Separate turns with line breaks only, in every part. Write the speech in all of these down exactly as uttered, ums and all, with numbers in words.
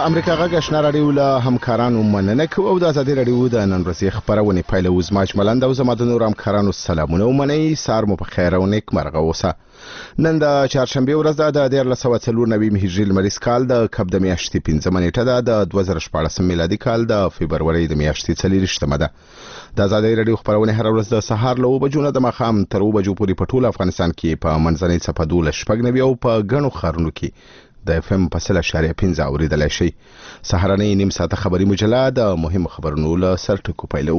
امریکا غږ آشنا راډیو له همکارانو مننه کوم او د ازادي راډیو د نن ورځې خبرونه پیل اوس ماج ملند او زما د نور همکارانو سلامونه ومنئ. سار مو په خیر او نیک مرغه اوسه. نن د چهارشنبه ورځ ده د دیارلس سوه څلور نوي هجري لمریز کال د کب د میاشتې پنځمه نیټه ده د دوه زره شپاړس میلادي کال د فبرورۍ د میاشتې څلېرویشتمه ده. د ازادي راډیو خبرونه هر ورځ د سهار له اوه بجو نه د ماښام تر اوه بجو پورې په ټول افغانستان کې په منځنۍ څپه دولس شپږ نوي او په ګڼو ښارونو کې د اف ام په سل اشاریه پنځه اوریدلای شي. سهارنۍ نیم ساعته خبري مجله د مهمو خبرونو له سرټکو پیلو.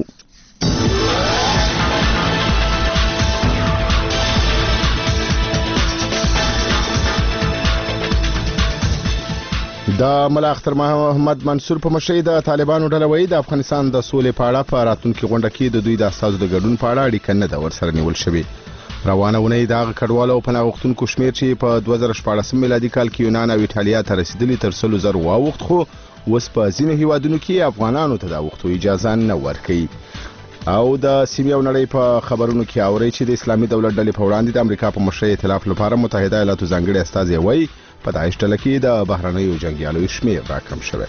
د ملا اختر محمد منصور په مشرۍ د طالبانو ډله وایي د افغانستان د سولې په اړه په راتلونکي غونډه کې د دوی د استازو د ګډون په اړه اړیکه نه ده ورسره نیول شوې. روانه ونې د کډوالو او پناه غوښتونکو شمیر چې په دوه زره شپاړس میلادي کال کې یونان او ایټالیا ته رسیدلی تر سلو زر واوښت، خو اوس په ځینو هیوادونو کې افغانانو ته د اوښتو اجازه نه ورکوي. او د سیمې او نړۍ په خبرونو کې اوري چې د اسلامي دولت ډلې په وړاندې د امریکا په مشرۍ ائتلاف لپاره متحده ایالاتو ځانګړي استازي وایي په داعش ډله کې د بهرنیو جنګیالیو شمیر راکم شوی.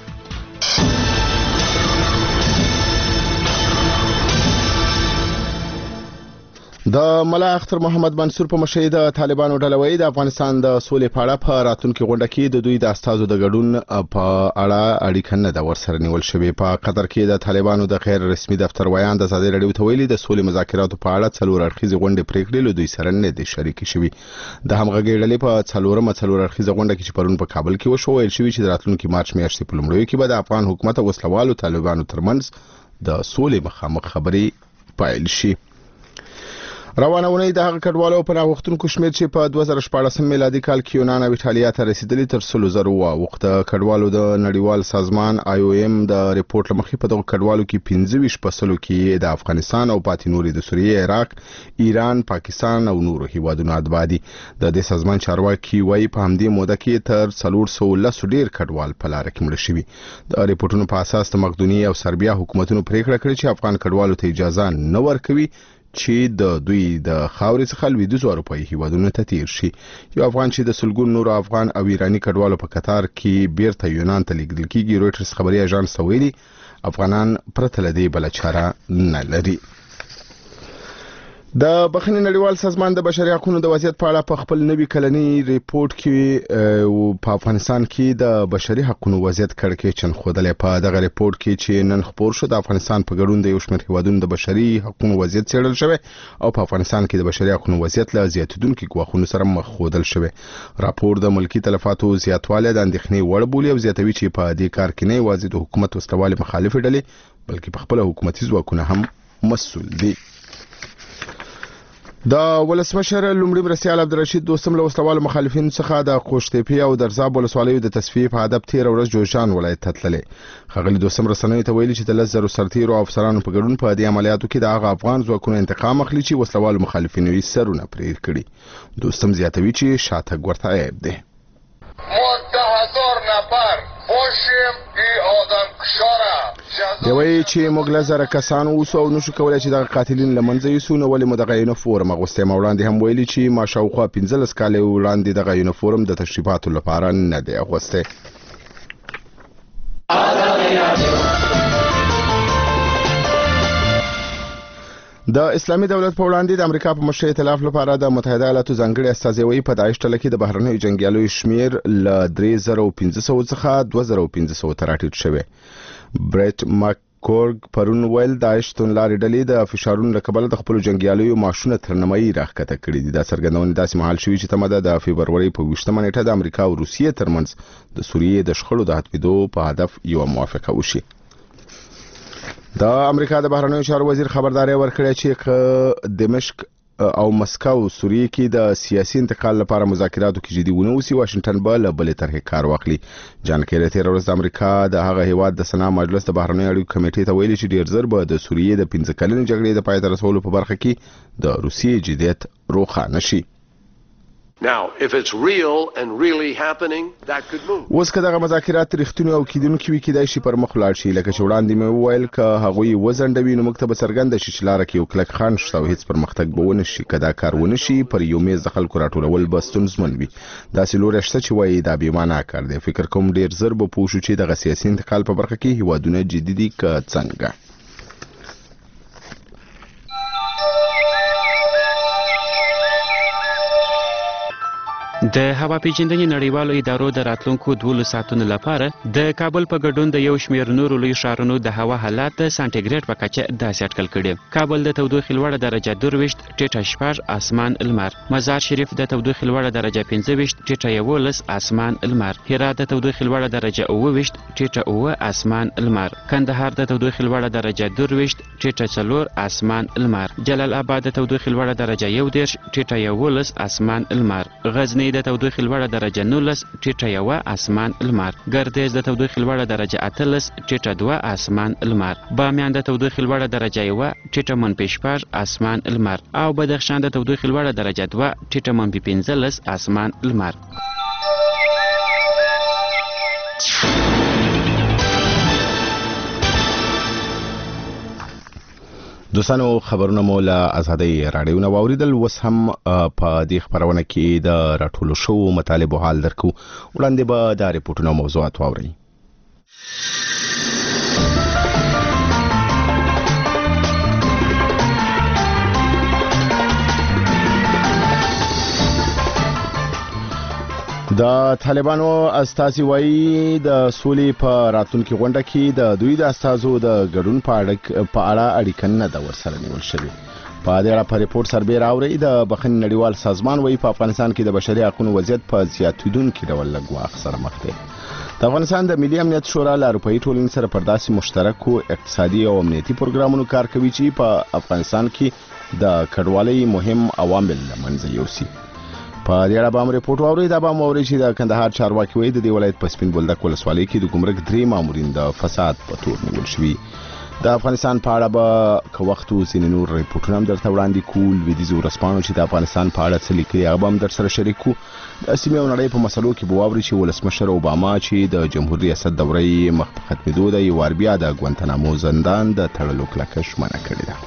د ملا اختر محمد منصور په مشرۍ د طالبانو ډله وایي د افغانستان د سولې په اړه په راتلونکي غونډه کې د دوی د استازو د ګډون په اړه اړیکه نه ده ورسره نیول شوې. په قطر کې د طالبانو د غیر رسمي دفتر ویان د ازادي راډیو ته ویلي د سولې مذاکراتو په اړه څلور اړخیزې غونډې پریکړې له دوی سره نه دي شریکې شوي. د همغږۍ ډلې په څلورمه څلور اړخیزه غونډه کې چې پرون په کابل کې وشو ویل شوي چې د راتلونکي مارچ میاشتې په لومړیو کې به د افغان حکومت او وسلوالو طالبانو ترمنځ د سولې مخامخ خبرې پیل شي. روانه ونې د هغه کډوالو او پناه غوښتونکو شمیر چې په دوه زره شپاړس میلادي کال کې یونان او ایټالیا ته رسیدلی تر سلو زر واوښت. کډوالو د نړیوال سازمان آی او ایم د ریپورت لمخې په دغه کډوالو کې پنځه ویشت په سلو کې د افغانستان او پاتې نورې د سوریې، عراق، ایران، پاکستان او نورو هیوادونو اتباع دي. د دې سازمان چارواکي وایي په همدې موده کې تر څلور سوه لس ډیر کډوال په لار کې مړه شوي. د ریپورتونو په اساس د مقدونیې او سربیا حکومتونو پریکړه کړې چې افغان کډوالو ته اجازه نه ورکوي چې د دوی د خاورې څخه لویدیځو اروپایي هیوادونو ته تیر شي. یو افغان چې د سلګون نورو افغان او ایرانی کډوالو په قطار کې بیرته یونان ته لیږدول کیږي. رویټرز خبري اژانس ویلي افغانان پرته له دې بل چاره نه لري. د بخښنې نړیوال سازمان د بشري حقوقو د وضعیت په اړه په خپل نوي کلنی ریپورت کې په افغانستان کې د بشري حقوقو وضعیت کړکېچن خودلې. په دغه ریپورت کې چې نن خبر شو د افغانستان په ګډون د یو شمېر هیوادونو د بشري حقوقو وضعیت څېړل شوی او په افغانستان کې د بشري حقوقو وضعیت له زیاتېدونکو ګواښونو سره مخ ښودل شوی. راپور د ملکی تلفاتو زیاتوالی د اندېښنې وړ بولي او زیاتوي چې په دې کار کې نه یوازې د حکومت وسلوالې مخالفې ډلې بلکې په خپل حکومتي ځواکونه هم مسؤل دي. د ولسمشر لومړي مرستیال عبدالرشید دوستم له وسلوالو مخالفینو څخه د خوشتېپې او درزاب ولسوالیو د تصفیې په هدف تیر ورځ جوزجان ولایت ته تللی. ښاغلي دوستم رسنیو ته ویلي چې د لس زرو سرتیرو او افسرانو په ګډون په دې عملیاتو کې د هغه افغان ځواکونو انتقام اخلي چې وسلوالو مخالفینو یې سرونه پرې کړي. دوستم زیاتوي چې شاتګ ورته عیب دی. دی وایي چې موږ له زره کسانو اوسو او نشو کولی چې دغه قاتلین له منځه یوسو، نو ولې مو دغه یونیفورم اغوستی. ما وړاندې هم ویلي چې ما شاوخوا پنځلس کاله وړاندې دغه یونیفورم د تشریفاتو لپاره نه دی اغوستی. د اسلامي دولت په وړاندې د امریکا په مشرۍ ائتلاف لپاره د متحده ایالاتو ځانګړي استازي وایي په داعش ډله کې د بهرنیو جنګیالیو شمیر له درې زره او پنځه سوه څخه دوه زره او پنځه سوه ته راټیټ شوی. بریټ ماککورګ پرون ویل داعش توندلارې ډلې د فشارونو له کبله د خپلو جنګیالیو معاشونه تر نیمایي راښکته کړي دي. دا څرګندونې داسې مهال شوي چې تمه ده د فبرورۍ په اوویشتمه نیټه د امریکا او روسیې ترمنځ د سوریې د شخړو د ختمېدو په هدف یوه موافقه وشي. د امریکا د بهرنیو چارو وزیر خبرداري ورکړه چې دمشق او مسکو سوریې کې د سیاسي انتقال لپاره مذاکراتو کې جدي ونه وسی، واشنگټن به له بلې طرحې کار واخلي. جان کیری تیر ورځ د امریکا د هغه هیواد د سنا مجلس د بهرنیو اړیکو کمیټې ته ویلي چې ډیر زر به د سوریې د پنځه کلنې جګړې د پای ته رسولو په برخه کې د روسیې جدیت روښانه شي.
Now, if it's real and really happening, that could move.
اوس که دغه مذاکرات رښتونی او کیدونکي وي کېدای شي پر مخ ولاړ شي لکه چې وړاندې مې وویل که هغوی وزنډوي نو موږ ته به څرګنده شي چې لاره کې یو کلک خنډ شته او هېڅ پرمختګ به ونه شي که دا کار ونه شي پر یو میز د خلکو راټولول به ستونزمن وي داسې لوری شته چې وایي دا بېمانه کار دی فکر کوم ډېر زر به پوه شو چې دغه سیاسي انتقال په برخه کې هیوادونه جدي دي که څنګه.
د هوا پیژندنې نړیوالو ادارو د راتلونکو دولس ساعتونو لپاره د کابل په ګډون د یو شمېر نورو لوی ښارونو د هوا حالات د سانټیګریډ په کچه داسې اټکل کړي. کابل د تودوخې لوړه درجه درویشت ټیټه شپږ اسمان لمر، مزار شریف د تودوخې لوړه درجه پنځه ویشت ټیټه یولس اسمان لمر، هرات د تودوخې لوړه درجه اوه ویشت ټیټه اوه اسمان لمر، کندهار د تودوخې لوړه درجه درویشت ټیټه څلور اسمان لمر، جلال آباد د تودوخې لوړه درجه یو دېرش ټیټه یولس اسمان لمر، غزنی د تودوخې لوړه درجه نولس ټیټه یوه اسمان لمر، ګردیز د تودوخې لوړه درجه اتلس ټیټه دوه اسمان لمر، بامیان د تودوخې لوړه درجه یوه ټیټه منفي شپږ اسمان لمر او بدخشان د تودوخې لوړه درجه دوه ټیټه منفي پنځلس اسمان لمر.
دوستانو خبرونه مو له آزادۍ راډیو نه واوریدل اوس هم په دې خبرونه کې د راټولو شوو مطالبو حال درکو وړاندې به دا ریپورټونه موضوعات واورئ. د طالبانو استازي وایي د سولې په راتلونکي غونډه کې د دوی د استازو د ګډون په اړه اړیکه نه ده ورسره نیول شوې. په دې اړه په ریپورت سربېره اورئ د بخښنې نړیوال سازمان وایي په افغانستان کې د بشري حقوقو وضعیت په زیاتېدونکي ډول له ګواښ سره مخ دی. د افغانستان د ملي امنیت شورا له اروپایي ټولنې سره پر داسې مشترکو اقتصادي او امنیتي پروګرامونو کار کوي چې په افغانستان کې د کډوالۍ مهم عوامل له منځه یوسي. په دې اړه به هم ریپورټ واورئ. دا به هم واورئ چې د کندهار چارواکي وایي د دې ولایت په سپین بولدک ولسوالۍ کې د ګمرک درې مامورین د فساد په تور نیول شوي. د افغانستان په اړه به که وخت و ځینې نور ریپورټونه هم درته وړاندې کوو. لویدیځو ورځپاڼو چې د افغانستان په اړه څه لیکلي هغه به هم در سره شریک کړو. د سیمې او نړۍ په مسلو کې به واورئ چې ولسمشر اوباما چې د جمهور ریاست دوره یې مخ په ختمېدو ده یو وار بیا د ګوانتانامو زندان د تړلو کلکه ژمنه کړې ده.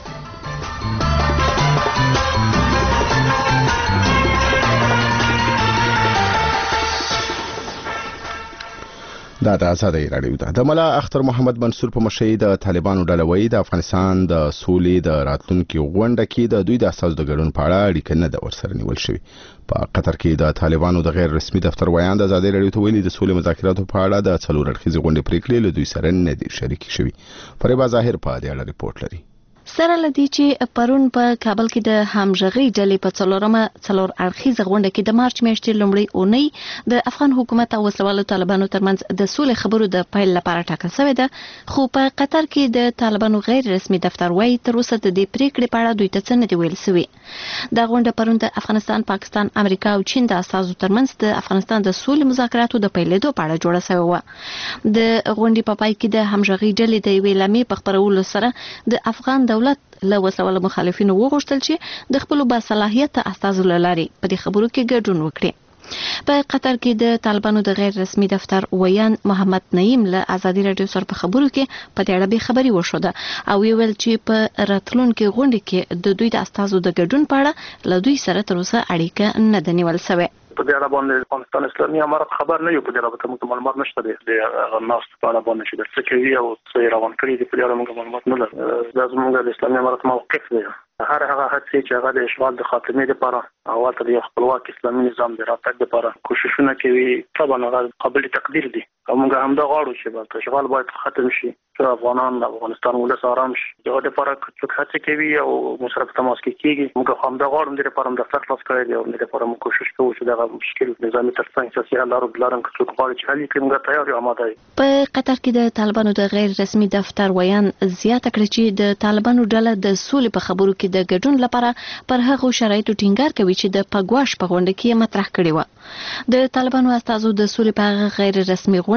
دا د آزادۍ راډیو ده. د ملا اختر محمد منصور په مشرۍ د طالبانو ډله وایي د افغانستان د سولې د راتلونکي غونډه کې د دوی د اساسو د ګډون په اړه اړیکه نه ده ورسره نیول شوې. په قطر کې د طالبانو د غیر رسمي دفتر ویان د آزادۍ راډیو ته ویلي د سولې مذاکراتو په اړه د څلور اړخیزې غونډې پریکړې له دوی سره نه دي شریکې شوي. فریبا ظاهر په دې اړه ریپورټ لري.
سره لدی چې پرون په کابل کې د همغږي ډلې په څلورمه څلور اړخیزه غونډه کې د مارچ میاشتې لومړۍ اونۍ د افغان حکومت او وسلوالو طالبانو ترمنځ د سولې خبرو د پیل لپاره ټاکل شوې ده. خو په قطر کې د طالبانو غیر رسمي دفتر وایي تر اوسه د دې پریکړې په اړه دوی ته څه نه دي ویل شوي. دا غونډه پرون د افغانستان، پاکستان، امریکا او چین د اساسو ترمنځ د افغانستان د سولې مذاکراتو د پیلېدو په اړه جوړه شوې وه. د غونډې په پای کې د همغږي ډلې د یوې لمې په خپرولو سره د افغان دولت له وسلوالو مخالفینو وغوښتل چې د خپلو باصلاحیته استازو له لارې په دې خبرو کې ګډون وکړي. په قطر کې د طالبانو د غیر رسمي دفتر ویان محمد نعیم له آزادۍ راډیو سره په خبرو کې په دې اړه به خبري وشوده او ویل چې په راتلونکي غونډه کې د دوی د استازو د ګډون په اړه له دوی سره تر اوسه اړیکه نه ده نیول شوې.
په دې اړه باندې افغانستان اسلامي امارت خبر نه یو. په دې اړه به موږ معلومات نشته دي د ناس په اړه باندې چې د څه کوي او څه روان کړی دي. په دې اړه موږ معلومات نه لرو. دا زموږ د اسلامي امارت موقف دی. هر هغه هڅې چې هغه د اشغال د خاتمې لپاره او ته د خپلواک اسلامي نظام د راتګ لپاره کوششونه کوي طبعا هغه قابل تقدیر دي. او موږ هم دا غواړو چې د اشغال باید ختم شي، چې افغانان د افغانستان ولس آرام شي. دغه لپاره څوک هڅه کوي او موږ سره په تماس کې کیږي. موږ هم دا غواړو د لپاره د فکر خلاص کړی دی او د لپاره موږ کوشش کوو چې دغه مشکل نظامي ترڅنګ سیاسي حل لارو بلارم څوک غواړي چې حل کړي. موږ تیار یو، آماده یو.
په قطر کې د طالبانو د غیر رسمي دفتر ویان زیاته کړې چې د طالبانو ډله د سولې په خبرو کې د ګډون لپاره پر هغه شرایطو ټینګار کوي چې د پګواش په غونډه کې مطرح کړي و. د طالبانو استازو د سولې په غیر رسمي غونډه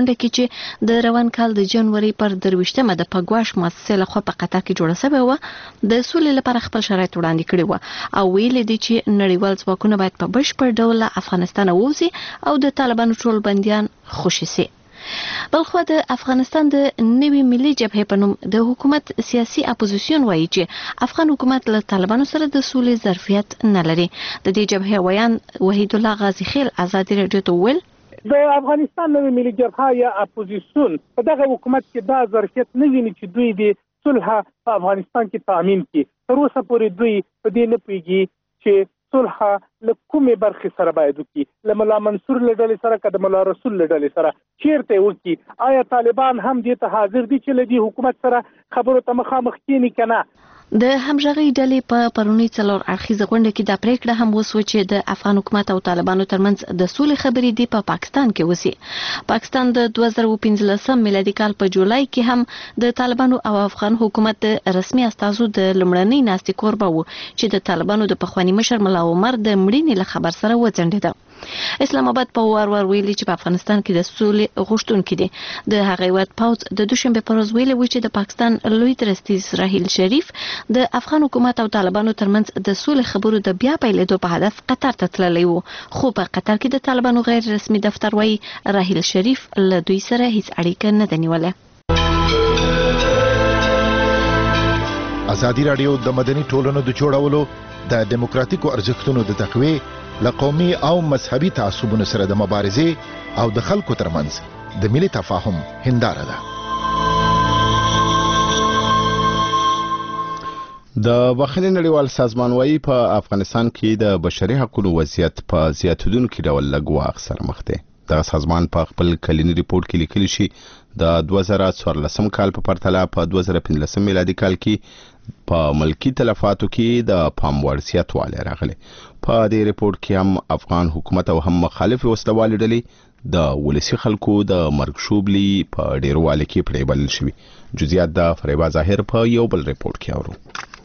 غونډه کې چې د روان کال د جنوري پر درویشتمه د پګواش مؤسسې لخوا په قطر کې جوړه شوې و د سولې لپاره خپل شرایط وړاندې کړي و او ویل دي چې نړیوال ځواکونه باید په بشپړ ډول افغانستان ووځي او د طالبانو ټول بنديان خوشي شي. بلخو د افغانستان د نوي ملي جبهې په نوم د حکومت سیاسي اپوزیسیون وایي چې افغان حکومت له طالبانو سره د سولې ظرفیت نه لري. د دې جبهې ویان وحید الله غازی خیل ازادي رادیو ته ویل
د افغانستان نوي ملي جبهه یا اپوزیسیون په دغه حکومت کې دا ظرفیت نه ویني چې دوی د صلح په افغانستان کې تامین کړي. تر اوسه پورې دوی په دې نه پوهیږي چې صلح له کومې برخې سره باید وکړي، له ملا منصور له ډلې سره که د ملا رسول له ډلې سره چیرته وکړي. آیا طالبان هم دې ته حاضر دي چې له دې حکومت سره خبرو ته مخامخ کېني که نه؟
د همغږي ډلې په پرونی څلور اړخیزه غونډه کې د پریکړه هم وسو چې د افغان حکومت او طالبانو ترمنځ د سولې خبرې دی په پا پاکستان کې وسی. پاکستان د دوه زره پنځلسم میلادي کال په جولای کې هم د طالبانو او افغان حکومت د رسمي استازو د لمړنۍ ناستې کوربه وو چې د طالبانو د پخوانی مشر ملا عمر د مړینې له خبر سره وځنډیده. اسلام آباد په وار وار ویلي چې په افغانستان کې د سولې غوښتونکي دي. د هغې وخت پوز د دوشنبه پر ورځ ویلي و چې د پاکستان لوی درستیز راهیل شریف د افغان حکومت او طالبانو ترمنځ د سولې خبرو د بیا پیلېدو په هدف قطر ته تللی و، خو په قطر کې د طالبانو غیر رسمي دفتر وایي راهیل شریف له دوی سره هیڅ اړیکه نه ده نیولې.
ازادي راډیو د مدني ټولنو د جوړولو د دیموکراتیکو ارزښتونو د تقویې له قومي او مذهبي تعصبونو سره د مبارزې او د خلکو ترمنځ د ملي تفاهم هنداره ده.
د بخښنې نړیوال سازمان وايي په افغانستان کې د بشري حقوقو وضعیت په زیاتېدونکي ډول له ګواښ سره مخ دی. دغه سازمان په خپل کلینی ریپورت کې لیکلي شي د دوه زره څوارلسم کال په پرتله په دوه زره پنځلسم میلادي کال کې په ملکی تلفاتو کې د پام وړ زیاتوالی راغلی. په دې ریپورت کې هم افغان حکومت او هم مخالف وسلوالې ډلې د ولسی خلکو د مرګ شوبلي په ډیروالي کې پرې بلل شوي. جزئیات د فریبا ظاهر په یو بل ریپورت کې اورو.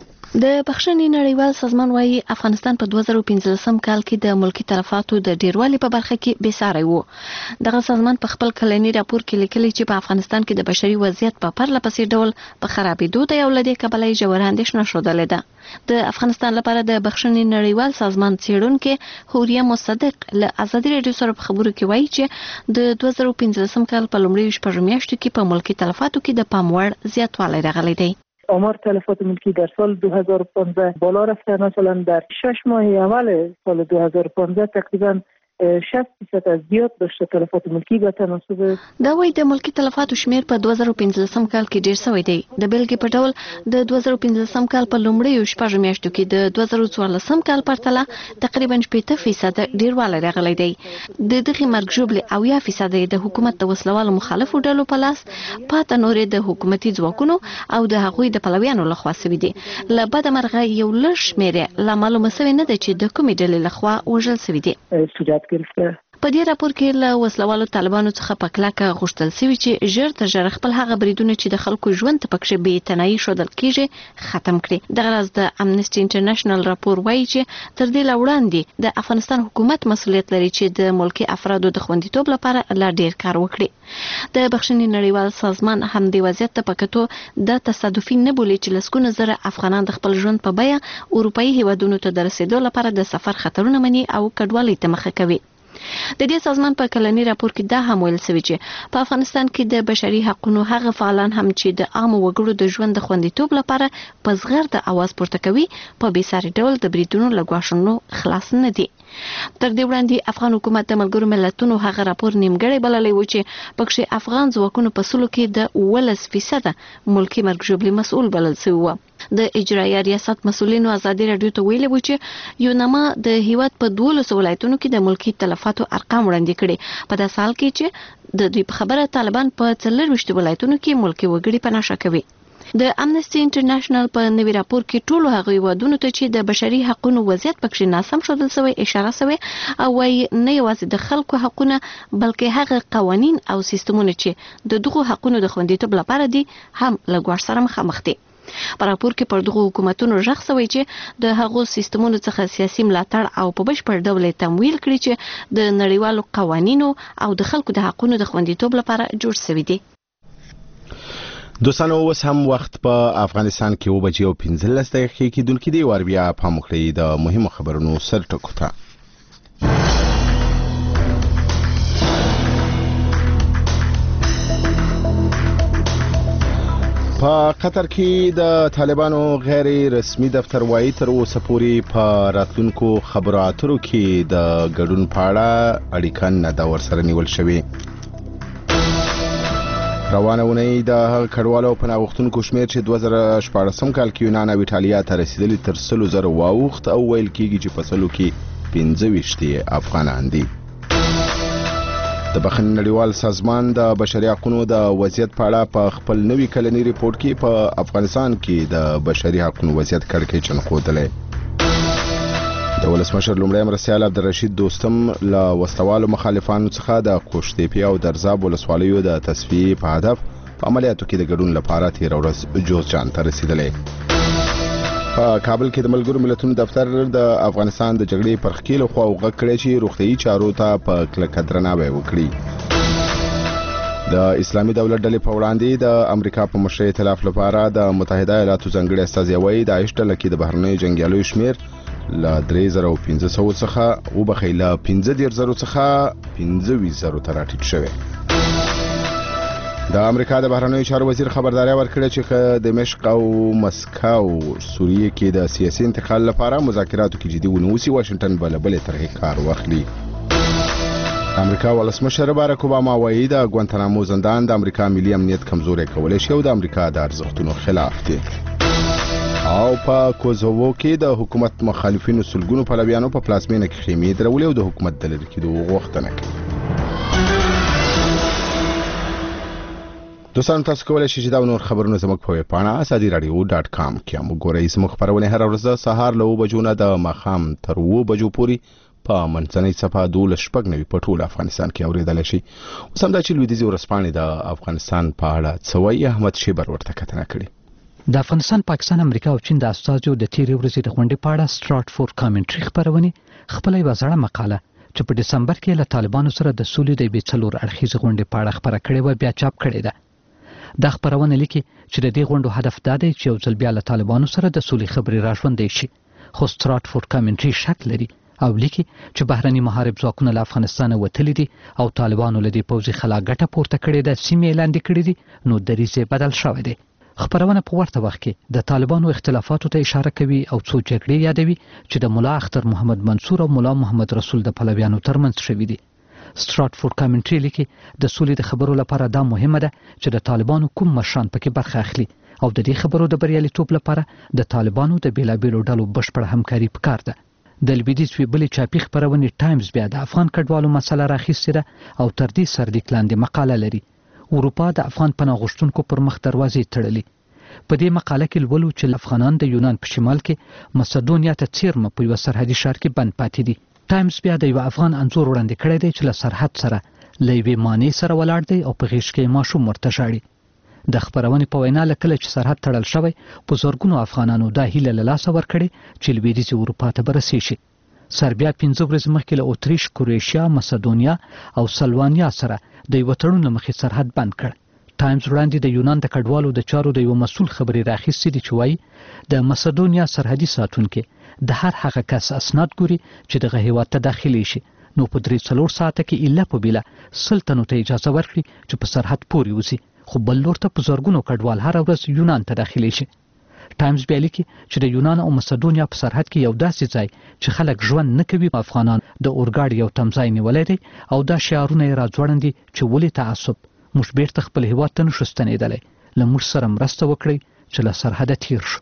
د بخښنې نړیوال سازمان وايي افغانستان په دوه زره پنځلسم کال کې د ملکی تلفاتو د ډیروالي په برخه کې بې ساری و. دغه سازمان په خپل کلنی راپور کې لیکلي چې په افغانستان کې د بشري وضعیت په پرله پسې ډول په خرابېدو دی او له دې کبله یې ژوره اندېښنه ښودلې ده. د افغانستان لپاره د بخښنې نړیوال سازمان څېړونکې حوریه مصدق له ازادي راډیو سره په خبرو کې وایي چې د دوه زره پنځلسم کال په لومړیو شپږو میاشتو کې په ملکی تلفاتو کې د پام وړ زیاتوالی راغلی دی.
آمار تلفات ملکی در سال دو هزار و پانزده بالا رفته. مثلا در شش ماه اول سال دو هزار و پانزده تقریبا شصت درصد از زیاد داشته تلفات ملکی به تناسب
دا وایي د ملکی تلفاتو شمیر په دوه زره پنځلسم کال کې ډیر شوی دی. د بیلګې په ډول د دوه زره پنځلسم کال په لومړیو شپږو میاشتو کې د دوه زره څوارلسم کال پرتله تقریبا شپږ فیصد ډیروالی راغلی دی. د دغه مرګ ژوبلې اویا فیصد د حکومت د وسلوالو مخالفو ډلو په لاس، پاته نورې د حکومتي ځواکونو او د هغوی د پلویانو لخوا شوي دي. له بده مرغه یو لږ شمیر لا معلومه شوی نه ده چې د کومې ډلې لخوا وژل شوي دي.
گرفته.
په دې راپور کې له وسلوالو طالبانو څخه په کلکه غوښتل شوی چې ژر تر ژره خپل هغه بریدونه چې د خلکو ژوند ته پکې بې تنایي ښودل کیږي ختم کړي. دغه راز د امنیسټي انټرنیشنل راپور وایي چې تر دې لا وړاندې د افغانستان حکومت مسؤلیت لري چې د ملکی افرادو د خوندیتوب لپاره لا ډیر کار وکړي. د بخښنې نړیوال سازمان هم د وضعیت ته په کتو د تصادفي نه بولي چې لسګونه زره افغانان د خپل ژوند په بیه اروپایي هیوادونو ته د رسیدو لپاره د سفر خطرونه مني او کډوالۍ ته مخه کوي. د دې سازمان په کلنی راپور کې دا هم ویل شوی چې په افغانستان کې د بشري حقوقو هغه فعالان هم چې د عام وګړو د ژوند د خوندیتوب لپاره په زغر د اواز پورته کوي په بیساري ډول د بریدونو له ګواښونو خلاص نه دي. تر دې وړاندې افغان حکومت د ملګرو ملتونو هغه راپور نیمګړی بللی و چې پکې افغان ځواکونو په سلو کې د اوولس فیصد ملکی مرګ ژوبلې مسؤل بلل شوی و. د اجرایي ریاست مسؤلینو ازادي راډیو ته ویلي و چې یو نامه د هیواد په دولسو ولایتونو کې د ملکی تلفاتو ارقام وړاندې کړي. په داسې حال کې چې د دوی په خبره طالبان په څلرویشت ولایتونو کې ملکی وګړي پناه کوي. د امنیسټي انټرنیشنل په نوي راپور کې ټولو هغه هیوادونو ته چې د بشري حقوقو وضعیت پکې ناسم ښودل شوی اشاره شوی او وايي نه یوازې د خلکو حقوقونه بلکې هغه قوانین او سیستمونه چې د دغو حقوقو د خوندیتوب لپاره دي هم له ګواښ سره مخامخ دي. په راپور کې پر دغه حکومتونو ژغ شوی چې د هغو سیستمونو څخه سیاسي ملاتړ او په بشپړ ډول تمویل کړي چې د نړیوالو قوانینو او د خلکو د حقوقو د خوندیتوب لپاره جوړ شوی دي.
دوستانو اوس هم وخت په افغانستان کې و بجې او پنځلس دقیقې کېدونکې دي. ور بیا پام وکړئ د مهمو خبرونو سر ټکو ته. په قطر کې د طالبانو غیر رسمي دفتر وايي تر اوسه پورې په راتلونکو خبرو اترو کې د ګډون په اړه اړیکه نه ده ورسره نیول شوې. روانه ونې د هغه کډوالو په ناوختونکو شمیر چې دوه زره شپاړسم کال کې یونان او ایټالیا ته رسیدلي تر سلو زره واوښت او ویل کېږي چې په سلو کې پنځه ویشت افغانان دي. د بخښنې نړیوال سازمان د بشري حقوقو د وضعیت په اړه په خپل نوي کلني ریپورت کې په افغانستان کې د بشري حقوقو وضعیت کړکېچن ښودلی. د ولسمشر لومړی مرستیال عبدالرشید دوستم له وسلوالو مخالفانو څخه د قوشتېپې او درزاب ولسوالیو د تصفیې په هدف په عملیاتو کې د ګډون لپاره تېره ورځ جوزجان ته رسیدلی. په کابل کې د ملګرو ملتونو دفتر د افغانستان د جګړې پر ښکېلو خواو غږ کړی چې روغتیایي چارو ته په کلکه درناوی وکړي. د اسلامي دولت ډلې په وړاندې د امریکا په مشرۍ ائتلاف لپاره د متحده ایالاتو ځانګړي استازی وایي د داعش ډله کې د بهرنیو جنګیالیو شمیر له درې زره پنځه سوه څخه وبخښئ له پنځه دېرش زرو څخه پنځه ویشت زرو ته راټیټ شوی. د امریکا د بهرنیو چارو وزیر خبرداری ورکړه چې که دمشق او مسکو سوریه کې د سیاسي انتقال لپاره مذاکراتو کې جدي ونیوسي واشنګټن به له بلې طرحې کار واخلي. امریکا ولسمشر باراک اوباما وایي د ګوانتانامو زندان د امریکا ملي امنیت کمزوری کولی شي او د امریکا د ارزښتونو خلاف دی. او په کوزوو کې د حکومت مخالفینو سلګونو پلویانو په پلازمینه کې خیمې درولې او د حکومت د لرې کېدو غوښتنه کوي. دوستانو تاسو کولی شئ چې دا نور خبرونه زموږ په ویبپاڼه ازادي راډیو ډاټ کام کې هم وګورئ. زموږ خپرونې هره ورځ د سهار له اوه بجو نه د ماښام تر اوه بجو پورې په منځنۍ صفحه دولس شپږ نوي په ټول افغانستان کې اورېدلی شي. اوس همدا چې لویدیځې ورځپاڼې د افغانستان په اړه څه وایي احمد شیبر ورته کتنه کړې.
د افغانستان، پاکستان، امریکا او چین د استازو د تیرې ورځې د غونډې په اړه سټارټ فور کامنټري خپرونې خپله یوه زړه مقاله چې په ډسمبر کې له طالبانو سره د سولې د یوې څلور اړخیزې غونډې په اړه خپره کړې وه بیا چاپ کړې ده. دا خپرونه لیکي چې د دې غونډو هدف دا دی چې یو ځل بیا له طالبانو سره د سولې خبرې راژوندۍ شي. خو سټارټ فور کامنټري شک لري او لیکي چې بهرني محارب ځواکونه له افغانستانه وتلي دي او طالبانو له دې پوځي خلا ګټه پورته کړې ده، سیمې لاندې کړې دي، نو دریځ یې بدل شوی دی. خبرونه په ورته وخت کې د طالبانو اختلافاتو ته اشاره کوي او څو جګړې یادوي چې د ملا اختر محمد منصور او ملا محمد رسول د پلویانو ترمنځ شوي دي. سټارټ فور کامنټري لیکي د سولې د خبرو لپاره دا مهمه ده چې د طالبانو کوم مشران پکې برخه اخلي او د دې خبرو د بریالیتوب لپاره د طالبانو د بیلابیلو ډلو بشپړه همکاري پکار ده. د لویدیځ ویبلې چاپي خپرونې ټایمز بیا د افغان کډوالو مسله راخیستې ده او تر دې سرلیک لاندې مقاله لري. اروپا د افغان پناه غوښتونکو پر مخ دروازې تړلي. په دې مقاله کې لولو چې افغانان د یونان په شمال کې مسدونیا ته څیرمه په یوه سرحدي ښار کې بند پاتې دي. ټایمز بیا د یوه افغان انځور وړاندې کړی دی چې له سرحد سره له یوې مانې سره ولاړ دی او په غیږ کې یې ماشوم ورته ژاړي. د خپرونې په وینا له کله چې سرحد تړل شوی په زرګونو افغانانو دا هیله له لاسه ورکړې چې لویدیځې اروپا ته به رسېږي. سربیا پنځه ورځې مخکې له اتریش، کروشیا، مسدونیا او سلوانیا سره د یوه تړون له مخې سرحد بند کړ. ټایمز وړاندې د یونان د کډوالو د چارو د یو مسؤل خبرې راخیستې دي چې وایي د مسدونیا سرحدي ساتونکي د هر هغه کس اسناد ګوري چې دغه هیواد ته داخلي شي، نو په درې څلور ساعته کې ایله په بیله سل تنو ته اجازه ورکړي چې په سرحد پورې وځي، خو بل لور ته په زرګونو کډوال هره ورځ یونان ته داخلي شي. ټایمز بیا لیکي چې د یونان او مسدونیا په سرحد کې یو داسې ځای چې خلک ژوند نه کوي، افغانان د اورګاډي یو تمځای نیولی دی او دا شعارونه یې راځوړندي چې ولې تعصب، موږ بیرته خپل هیواد ته نشو ستنېدلی، له موږ سره مرسته وکړئ چې له سرحده تیر شو.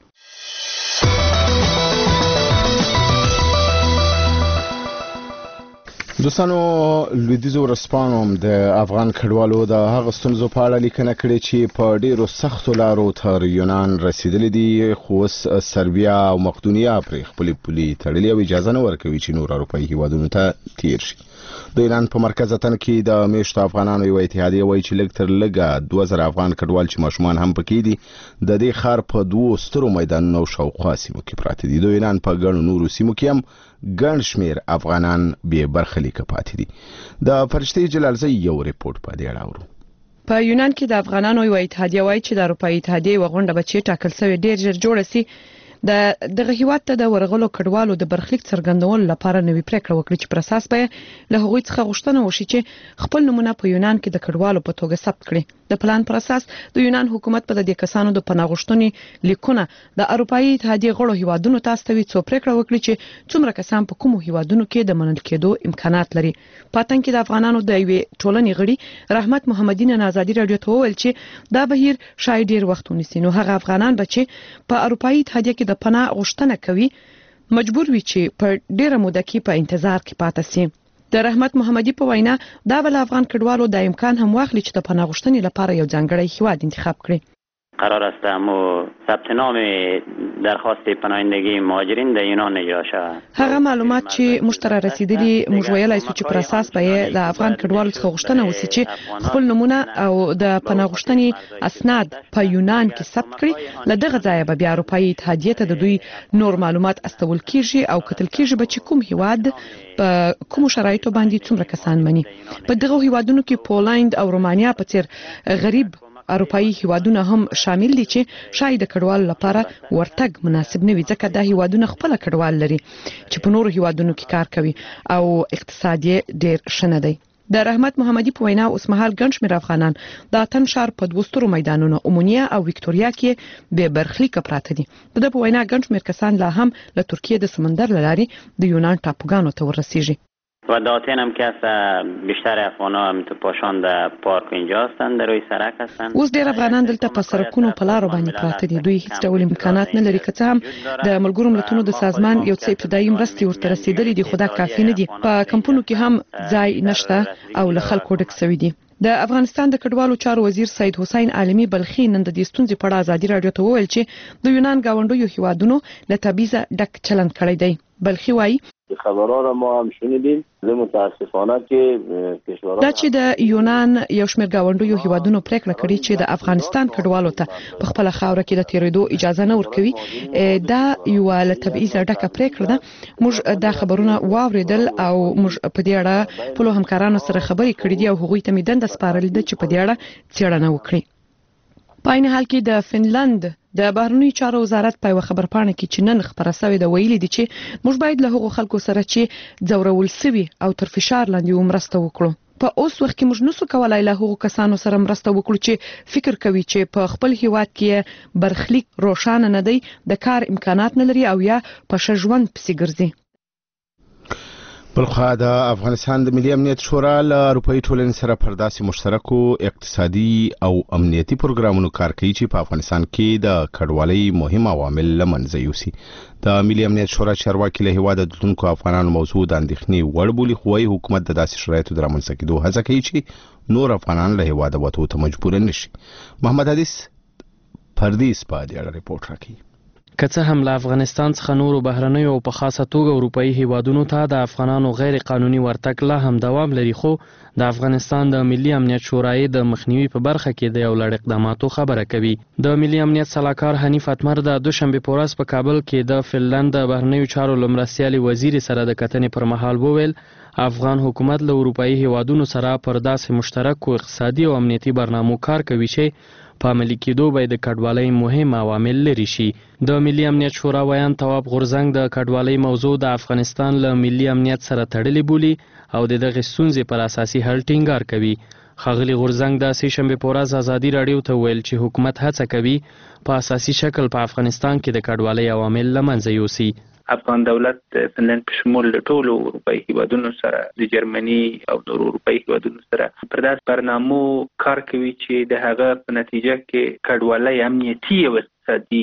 دوستانو لویدیځو ورځپاڼو د افغان کډوالو د هغه ستونزو په اړه لیکنه کړې چې په ډیرو سختو لارو تر یونان رسیدلې دي، خو اوس سربیا او مقدونیه پرې خپلې پولې تړلې او اجازه نه ورکوي چې نور اروپایي هیوادونو ته تیر شي. د یونان په مرکز وطن کې د میشتو افغانانو یو اتحادیه وایي چې لږ تر لږه دوه زره افغان کډوال چې ماشومان هم پکې دي د دې ښار په دوو سترو میدانونو او شاوخوا سیمو کې پراته دي. د یونان په ګڼو نورو سیمو کې هم ګڼ شمیر افغانان بې برخلیکه پاتې دي. د فرشتي جلالزی یو ریپورت په دې اړه اورو.
په یونان کې د افغانانو یو اتحادیه وایي چې د اروپایي اتحادیې وغونډه به چې ټاکل شوی ډیر ژر جوړ شي د دغه هیواد ته د ورغلو کډوالو د برخلیک څرګندولو لپاره نوې پریکړه وکړي چې پر اساس به له هغوی څخه غوښتنه وشي چې خپل نمونه په یونان کې د کډوالو په توګه ثبت کړي. د پلان پر اساس د یونان حکومت په دې کسانو د پناه غوښتنې لیکونه د اروپایي اتحادیې غړو هیوادونو ته استوي څو پریکړه وکړي چې څومره کسان په کومو هیوادونو کې د منل کېدو امکانات لري. پاتن کې د افغانانو د یوې ټولنې غړي رحمت محمدی نن آزادي رادیو ته وویل چې دا بهیر شاید ډیر وخت ونیسي، نو هغه افغانان به چې په اروپایي اتحادیه کې د پناه غوښتنه کوي مجبور وي چې په ډیره موده کې په انتظار کې پاتې شي. د رحمت محمدی په وینا دا بل افغان کډوالو د امکان هم واخلي چې د پناه غوښتنې لپاره یو ځانګړی هیواد انتخاب کړي.
قرار است مو ثبت نام درخواست پناهندگی مهاجرین در یونان اجرا شود.
هغه معلومات چې مشتره رسیدلی موږ ویلای شو چې پر اساس به د افغان کډوالو څخه غوښتنه وشي چې خپل نمونه او د پناه غوښتنې اسناد په یونان کې ثبت کړي. له دغه ځایه به بیا اروپایي اتحادیه ته د دوی نور معلومات استول کیږي او کتل کیږي چې کوم هیواد په کوم شرایطو باندې څومره کسان مني. په دغه هیوادونو کې پولند او رومانیا په څیر غریب اروپایي هیوادونه هم شامل دي چې شاید د کډوالو لپاره ورتګ مناسب نه وي، ځکه دا هیوادونه خپل کډوال لري چې په نورو هیوادونو کې کار کوي او اقتصاد یې ډیر ښه نه دی. د رحمت محمدی په وینا اوس مهال ګڼ شمېر افغانان د اتن ښار په دوه سترو میدانونو امونیه او وکټوریا کې بې برخلیکه پراته دي. د ده په وینا ګڼ شمېر کسان لا هم له ترکیه د سمندر له لارې د یونان ټاپوګانو ته ورسیږي.
و داتین هم که است بیشتر افغان‌ها هم تو پاشان در پارک اینجا هستند، در روی سرک هستند.
اوس ډیر افغانان دلته په سرکونو په لارو باندې پراته دي. دوی هیڅ ډول امکانات نه لري، که څه هم د ملګرو ملتونو د سازمان یو څه ابتدایي مرستې ورته رسیدلې دي، خو دا کافي نه دي. په کمپونو کې هم ځای نشته او له خلکو ډک شوي دي. د افغانستان د کډوالو چارو وزیر سید حسین عالمي بلخي نن د دې ستونزې په اړه ازادي رادیو ته وویل چې د یونان گاونډیو هیوادونو له تبعیض ډک چلند کړی دی. بلخي وایي
خبرها را ما هم شنیدیم، متاسفانه که کشورها
دا چې د یونان یو شمېر گاونډیو هیوادونو پریکړه کړې چې د افغانستان کډوالو ته په خپل خاوره کې د تیریدو اجازه نه ورکوي، دا یو له تبعیض ډکه پریکړه ده. موږ دا خبرونه واوریدل او موږ په دې اړه خپل همکارانو سره خبرې کړې دي او هغوی ته مې دنده سپارلې ده چې په دې اړه څېړنه وکړي. په عین حال کې د فنلند د بهرنیو چارو وزارت په یو خبرپاڼه کې چې نن خبره شوې ده ویلي دي چې موږ باید له هغو خلکو سره چې ځورول شوي او تر فشار لاندې مرسته وکړو. په اوس وخت کې موږ نسو کولای له هغو کسانو سره مرسته وکړو چې فکر کوي چې په خپل هیواد کې برخلیک روښانه نه دی، د کار امکانات نه لري او یا په ښه ژوند پسې ګرځي.
بلخوا د افغانستان د ملي امنیت شورا له اروپایي ټولنې سره پر داسې مشترکو اقتصادي او امنیتي پروګرامونو کار کوي چې په افغانستان کې د کډوالۍ مهم عوامل له منځه یوسي. د ملي امنیت شورا چارواکي له هیواده د تلونکو افغانانو موضوع د اندېښنې وړ بولي، خو وايي حکومت د داسې شرایطو د رامنځته کېدو هڅه کوي چې نور افغانان له هیواده وتو ته مجبور نه شي. محمد حدیث پردیس په دې اړه ریپورت راکوي.
که څه هم له افغانستان څخه نورو بهرنیو او په خاصه توګه اروپایي هیوادونو ته د افغانانو غیر قانوني ورتګ لا هم دوام لري، خو د افغانستان د ملي امنیت شورای د مخنیوي په برخه کې د یو لړ اقداماتو خبره کوي. د ملي امنیت سلاکار حنیف اتمر د دوشنبه په ورځ په کابل کې د فنلند د بهرنیو چارو لمرستیالي وزیر سره د کتنې پر مهال وویل افغان حکومت له اروپایي هیوادونو سره پر داسې مشترک اقتصادي او امنیتي برنامو کار کوي چې په عملي کېدو به د کډوالۍ مهم عوامل لري شي. د ملي امنیت شورا ویان تواب غورزنګ د کډوالۍ موضوع د افغانستان له ملي امنیت سره تړلې بولي او د دغه ستونزې پر اساسي حل ټینګار کوي. ښاغلي غورزنګ د سې شنبې په ورځ ازادي راډیو ته ویل چې حکومت هڅه کوي په اساسي شکل په افغانستان کې د کډوالۍ عوامل له منځه یوسي.
افغان دولت فنلند په شمول ټولو اروپایي هیوادونو سره د جرمني او نور اروپایي هیوادونو سره پر داسې برنامو کار کوي چې د هغه په نتیجه کې کډوالۍ امنیتي او اقتصادي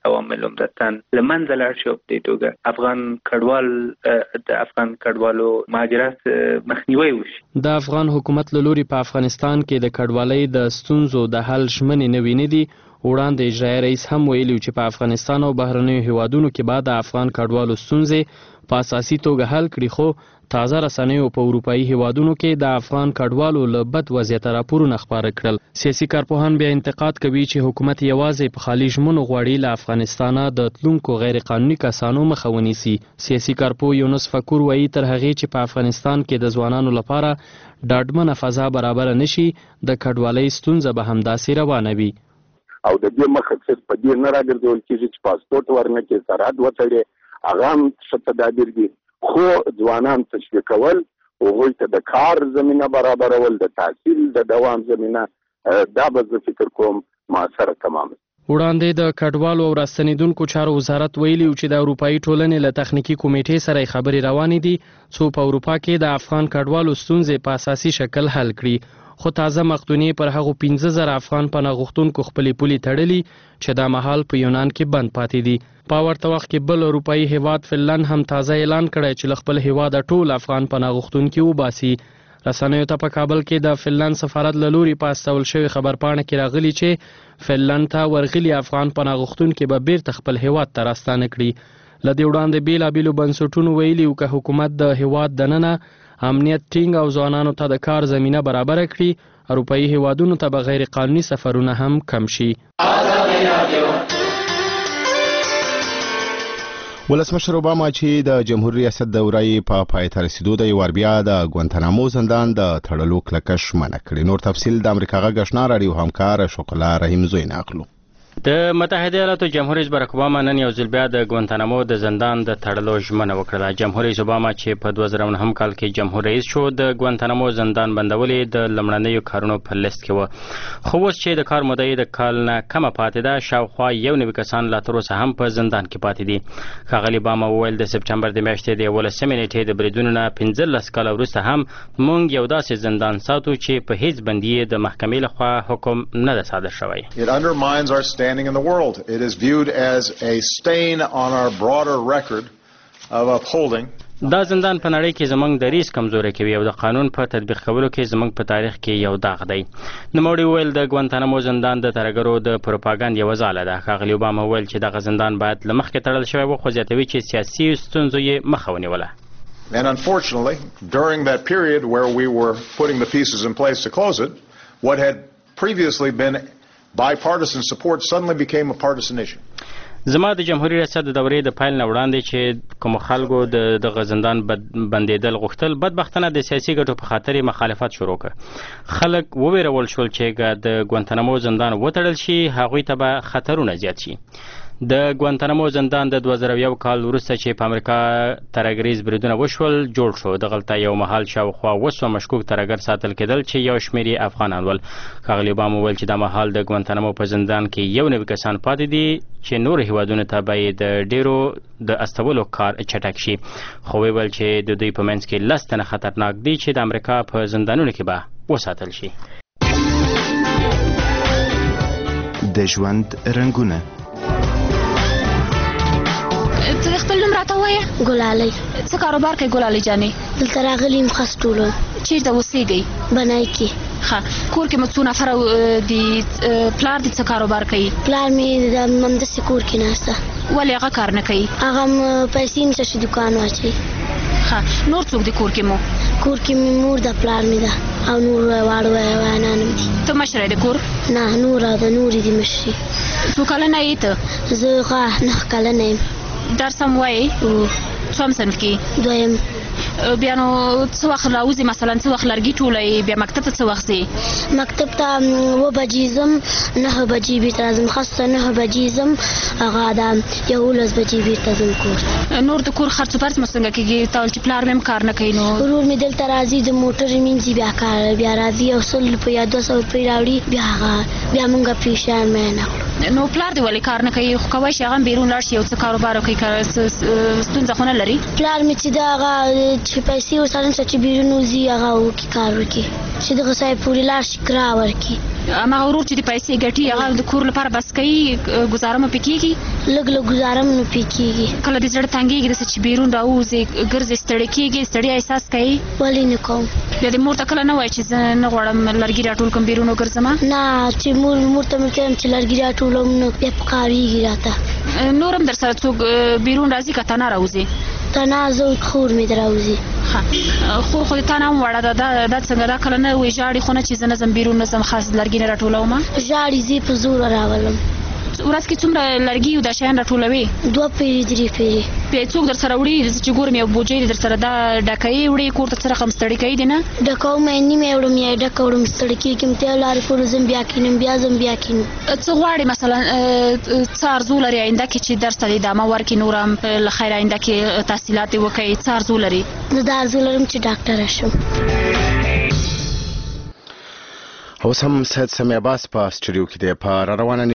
عوامل عمدتاً له منځه لاړ شي او په دې توګه افغان کډوال د افغان کډوالو مهاجرت مخنیوي وشي.
د افغان حکومت له لوري په افغانستان کې د کډوالۍ د ستونزو د حل ژمنې نه ویني دي. وړاندې اجرایي رئیس هم ویلي چې په افغانستان او بهرنیو هیوادونو کې بعد د افغان کډوالو ستونزې په اساسي توګه حل کړي، خو تازه رسنیو په اروپایي هیوادونو کې د افغان کډوالو له بد وضعیته راپورونه خپاره کړل. سیاسي کارپوهان بیا انتقاد کوي چې حکومت یوازې په خالي ژمنو غواړي له افغانستانه د تلونکو غیر قانوني کسانو مخه ونیسي. سیاسي کارپوه یونس فکور وایي تر هغې چې په افغانستان کې د ځوانانو لپاره ډاډمنه فضا برابره نشي، د کډوالۍ ستونزه به همداسې روانه وي.
او د دې مقصد په دې نه راګرځول کېږي چې پاسپورت ورنکړي، سرحد وتړي، هغه هم ښه تدابیر دي، خو ځوانان تشویق کول، هغوی ته د کار زمینه برابرول، د تحصیل د دوام زمینه، دا به زه فکر کوم مؤثره تمام.
وړاندې د کډوالو او راستنیدونکو چارو وزارت ویلي چې د اروپایي ټولنې له تخنیکي کمیټې سره خبرې روانې دي څو په اروپا کې د افغان کډوالو ستونزې په اساسي شکل حل کړي. خو تازه مقدونیې پر هغو پنځه زره افغان پناه غوښتونکو خپلې پولې تړلي چې دا مهال په یونان کې بند پاتې دي. په ورته وخت کې بل اروپایي هیواد فنلند هم تازه اعلان کړی چې له خپل هیواده ټول افغان پناه غوښتونکي وباسي. رسنیو ته په کابل کې د فنلند سفارت له لوري په استول شوې خبرپاڼه کې راغلي چې فنلند ته ورغلي افغان پناه غوښتونکي به بیرته خپل هیواد ته راستانه کړي. له دې وړاندې بېلابېلو بنسټونو ویلي وو که حکومت د هیواد دننه امنیت ټینګ او ځوانانو ته د کار زمینه برابره کړي، اروپایي هیوادونو ته به غیر قانوني سفرونه هم کم شي.
ولسمشر اوباما چې د جمهوریت ریاست دورې په پای ته رسیدو د یو ور بیا د ګوانتانامو زندان د تړلو کلکش منع کړی. نور تفصیل د امریکا غږ آشنا راډیو همکار شوکلا رحیم زوی ناقلو.
د متحده ایالاتو جمهور رئیس برک اوباما نن یو ځل بیا د ګوانتانامو د زندان د تړلو ژمنه وکړه. جمهور رئیس اوباما چې په دوه زره نهم کال کې جمهور رئیس شو د ګوانتانامو زندان بندولې د لمړنیو کارونو په لیست کې و، خو اوس چې د کار موده د کال نه کمه پاتې ده، شاوخوا یو نوي کسان لا تر اوسه هم په زندان کې پاتې دي. ښاغلي اوباما وویل د سپټمبر د میاشتې د یولسمې نیټې د بریدونو نه پنځلس کاله وروسته هم موږ یو داسې زندان ساتو چې په هیڅ بندي د محکمې لخوا حکم نه ده صادر شوی.
It undermines our standing in the world. It is viewed as a stain on our broader record of upholding.
دا زندان په نړۍ کې زموږ د ریس کمزوري کوي او د قانون په تطبیق کولو کې زموږ په تاریخ کې یو داغ دی. نوموړي وویل د ګوانتانامو زندان د ترهګرو د پروپاګاندا یوه ځاله ده. ښاغلي اوباما وویل چې دغه زندان باید له مخکې تړل شوی و، خو زیاتوي چې سیاسي ستونزو یې مخه ونیوله.
And unfortunately, during that period where we were putting the pieces in place to close it, what had previously been bipartisan support suddenly became a partisan issue.
زما د جمهوریت ریاست د دورې د پیل نه وړاندې چې کوم خلکو د دغه زندان بندیدل غوښتل، بدبختانه د سیاسي ګټو په خاطر مخالفت شروع کړ. خلک وویرول شول چې د ګوانتانامو زندان وتړل شي، هغوی ته به خطرونه زیات شي. د ګوانتانامو زندان د دوه زره یو کال وروسته چې په امریکا ترهګریز بریدونه وشول جوړ شو. دغلته یو مهال شاوخوا اوه سوه مشکوک ترهګر ساتل کېدل چې یو شمېر یې افغانان ول. ښاغلي اوباما وویل چې دا مهال د ګوانتانامو په زندان کې یو نوي کسان پاتې دي چې نور هیوادونو ته به یې د ډیرو د استولو کار چټک شي، خو ویل چې د دوی په منځ کې لس تنه خطرناک دي چې د امریکا په زندانونو کې به وساتل شي.
د ژوند رنګونه
خپل نوم راته ووایه. ګلالۍ. څه کاروبار کوي ګلالۍ جانې؟ دلته راغلي یم خس ټولو. چېرته اوسېږئ؟ بنای کې. ښه. کور کې مو څو نفره دي؟ پلار دې څه کاروبار کوي؟ پلار مې د همداسې کور کې ناسته. ولې هغه کار نه کوي؟ هغه پیسې نشته چې دوکان واچوي. ښه. نور څوک دی کور کې مو؟ کور کې مې مور ده، پلار مې ده او نور واړه ویانان مې دي. ته مشره د کور؟ نه، نوره ده، نورې دي مشرې. څو کلنه یې ته؟ زه ښه نهه کلنه یم. درس هم وایي؟ څوم صنف کې؟ دویم. بیا نو څه وخت راوځي؟ مثلا څه وخت لرګي ټولوي؟ بیا مکتب ته څه وخت ځې؟ مکتب ته اوه بجې ځم، نهه بجې بېرته راځم. خاصه نهه بجې ځم، هغه ده یولس بجې بېرته ځم کور ته. نور د کور خرڅ پرڅ مو څنګه کېږي؟ تا ویل چې پلار مې هم کار نه کوي. نو ورور مې دلته راځي، د موټر مینځي، بیا کار بیا راځي او سل روپۍ یا دوه سوه روپۍ راوړي، بیا هغه بیا مونږ پیشیان مین اخلو. نو پلار دې ولې کار نه کوي؟ خو کولی شي هغه هم بیرون لاړ شي یو څه کاروبار وکړي، ستونزه خو نه لري؟ پلار مې چې ده هغه چې پیسې ورسره نشته چې بیرون وځي هغه وکړي، کار وکړي، چې دغه صاحب پورې لاړ شي کرا ورکړي. ما ورور چې د پیسې ګټي هغه د کور لپاره بس کوي گزاره مو پکېږي
لګ لګ گزاره مو پکېږي
کله د زړه تنګيږي د چې بیرون راوځي ګرځي ستړي کېږي ستړي احساس کوي
ولې نه کوم
بیا د مور ته کله نه وای چې زه نه غواړم لرګي راټول کوم بیرون وګرځم
نه چې مور مور ته مې چې لرګي راټولم نو بیا پکاريږي راته
نورم در سره څوک بیرون راځي کته نه راوځي
تنا زو خور می دراوزی
خو خو تا نه وړه دا د څنګه دا کله نه وی جاړي خو نه چې زنه زم بیرون نظم خاص لرګي نه راټولوم
جاړي زی په زور راولم
ورځ کې څومره لرګي او د شیان راټولوي
دوه پیری درې پیری
په څوک در سره وړي چې ګورم یو بوجي در سره دا ډکې وړي کوړ ته سره کم ستړي کوي دي نه
ډکاو مې نیمه وړم یا ډکاو وړم ستړي کېږم ته لارې پر زم بیا کینم بیا زم بیا کینم
څه غواړي مثلا څار زولري آینده کې چې درس ته د ما ورکې نورم ل خیر آینده کې تحصیلات وکړي څار زولري
دا زولرم چې ډاکټر شم
اوس هم سید سمیع عباس په سټوډیو کې دی په روانه